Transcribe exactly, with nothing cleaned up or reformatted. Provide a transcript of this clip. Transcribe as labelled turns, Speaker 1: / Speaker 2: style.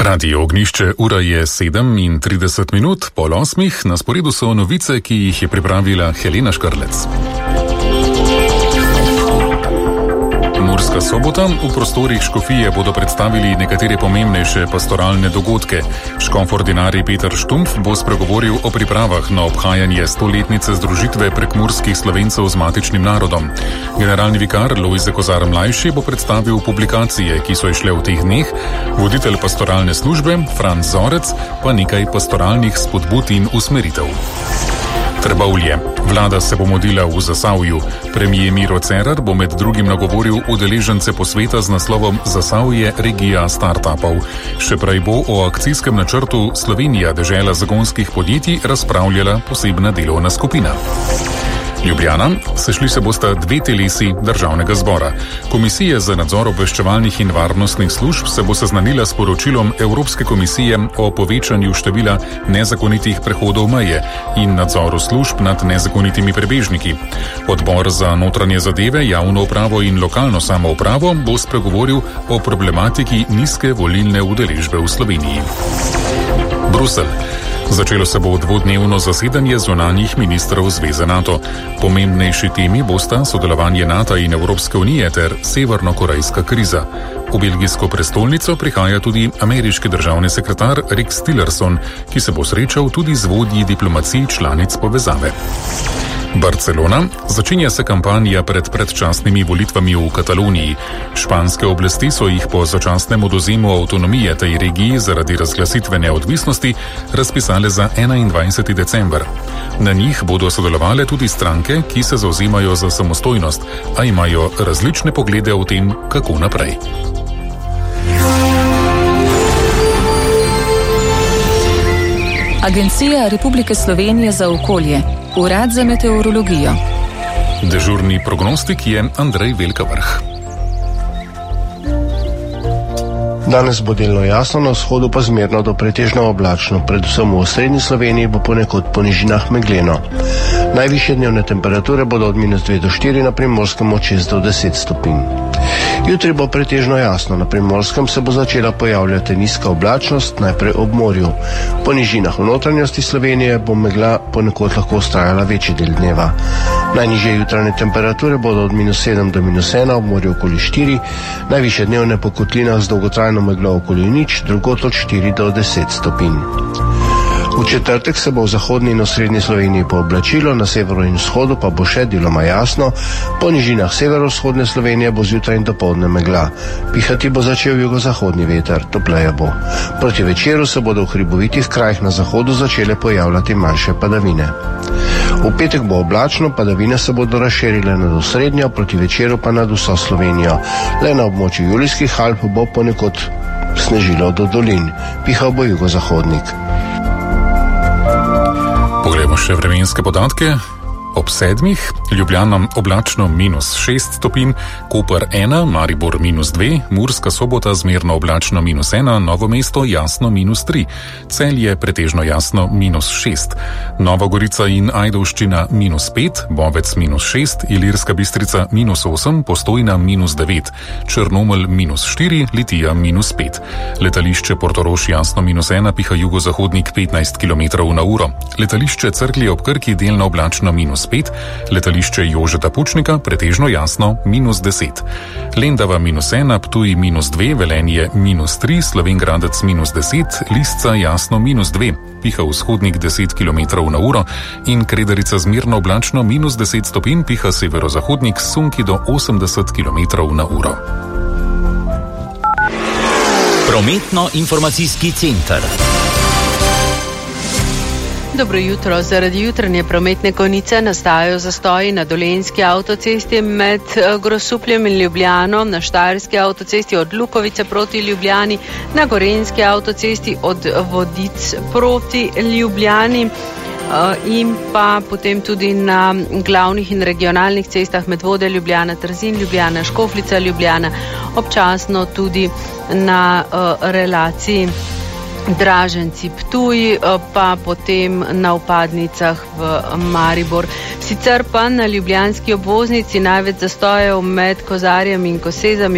Speaker 1: Radio Ognjišče, ura je sedem in trideset minut, pol osmih, na sporedu so novice, ki jih je pripravila Helena Škrlec. Murska Sobota. V prostorih škofije bodo predstavili nekatere pomembnejše pastoralne dogodke. Škof ordinarij Peter Štumpf bo spregovoril o pripravah na obhajanje stoletnice združitve prekmurskih Slovencev z matičnim narodom. Generalni vikar Lojze Kozar mlajši bo predstavil publikacije, ki so išle v teh dneh, voditelj pastoralne službe Franc Zorec pa nekaj pastoralnih spodbud in usmeritev. Trbovlje. Vlada se bo modila v Zasavju. Premijer Miro Cerar bo med drugim nagovoril udeležence posveta z naslovom Zasavje regija startupov. Še prej bo o akcijskem načrtu Slovenija, dežela zagonskih podjetij, razpravljala posebna delovna skupina. Ljubljana. Sešli se bosta dve telesi državnega zbora. Komisija za nadzor obveščevalnih in varnostnih služb se bo seznanila s poročilom Evropske komisije o povečanju števila nezakonitih prehodov meje in nadzoru služb nad nezakonitimi prebežniki. Odbor za notranje zadeve, javno upravo in lokalno samoupravo bo spregovoril o problematiki nizke volilne udeležbe v Sloveniji. Bruselj. Začelo se bo dvodnevno zasedanje zunanjih ministrov Zveze NATO. Pomembnejši temi bosta sodelovanje NATO in Evropske unije ter severnokorejska kriza. V belgijsko prestolnico prihaja tudi ameriški državni sekretar Rex Tillerson, ki se bo srečal tudi z vodji diplomacij članic povezave. Barcelona. Začenja se kampanja pred predčasnimi volitvami v Kataloniji. Španske oblasti so jih po začasnem odvzemu avtonomije tej regiji zaradi razglasitve neodvisnosti razpisale za enaindvajseti december. Na njih bodo sodelovale tudi stranke, ki se zavzemajo za samostojnost, a imajo različne poglede o tem, kako naprej.
Speaker 2: Agencija Republike Slovenije za okolje. Urad za meteorologijo.
Speaker 1: Dežurni prognostik je Andrej Velkavrh.
Speaker 3: Danes bo delno jasno, na vzhodu pa zmerno do pretežno oblačno, predvsem v osrednji Sloveniji bo ponekod po nižinah megleno. Najvišje dnevne temperature bodo od minus dve do štiri, na Primorskem od šest do deset stopinj. Jutri bo pretežno jasno, na Primorskem se bo začela pojavljati nizka oblačnost, najprej ob morju. Po nižinah v notranjosti Slovenije bo megla ponekod lahko vztrajala večji del dneva. Najnižje jutranje temperature bodo od minus sedem do minus ena, ob morju okoli štiri, najvišje dnevne po kotlinah z dolgotrajno meglo okoli nič, drugod od štiri do deset stopinj. V četrtek se bo v zahodni in osrednji Sloveniji pooblačilo, na severu in vzhodu pa bo še deloma jasno, po nižinah severovzhodne Slovenije bo zjutraj in dopoldne megla. Pihati bo začel jugozahodni veter, topleje bo. Proti večeru se bodo v hribovitih krajih na zahodu začele pojavljati manjše padavine. V petek bo oblačno, padavine se bodo razširile nad osrednjo, proti večeru pa nad vso Slovenijo. Le na območju Julijskih Alp bo ponekod snežilo do dolin, pihal bo jugozahodnik.
Speaker 1: Poglejmo še vremenske podatke. Ob sedmih, Ljubljana oblačno minus šest stopinj, Koper ena, Maribor minus dve, Murska Sobota zmerno oblačno minus ena, Novo mesto jasno minus tri, Celje pretežno jasno minus šest, Nova Gorica in Ajdovščina minus pet, Bovec minus šest, Ilirska Bistrica minus osem, Postojna minus devet, Črnomelj minus štiri, Litija minus pet. Letališče Portorož jasno minus ena, piha jugozahodnik petnajst kilometrov na uro. Letališče Cerklje ob Krki delno oblačno minus pet, letališče Jožeta Pučnika pretežno jasno minus deset. Lendava minus ena, Ptuj minus dve, Velenje minus tri, Slovengradec minus deset, Lisca jasno minus dve, piha vzhodnik deset kilometrov na uro in Kredarica zmerno oblačno minus deset stopinj, piha severozahodnik sunki do osemdeset kilometrov na uro.
Speaker 4: Prometno-informacijski center.
Speaker 5: Dobro jutro. Zaradi jutranje prometne konice nastajajo zastoji na Dolenjski avtocesti med Grosupljem in Ljubljano, na Štajerski avtocesti od Lukovice proti Ljubljani, na Gorenjski avtocesti od Vodic proti Ljubljani in pa potem tudi na glavnih in regionalnih cestah Medvode Ljubljana, Trzin Ljubljana, Škofljica Ljubljana, občasno tudi na relaciji Draženci Ptuj, pa potem na vpadnicah v Maribor. Sicer pa na ljubljanski obvoznici največ zastojev med Kozarjem in Kosezami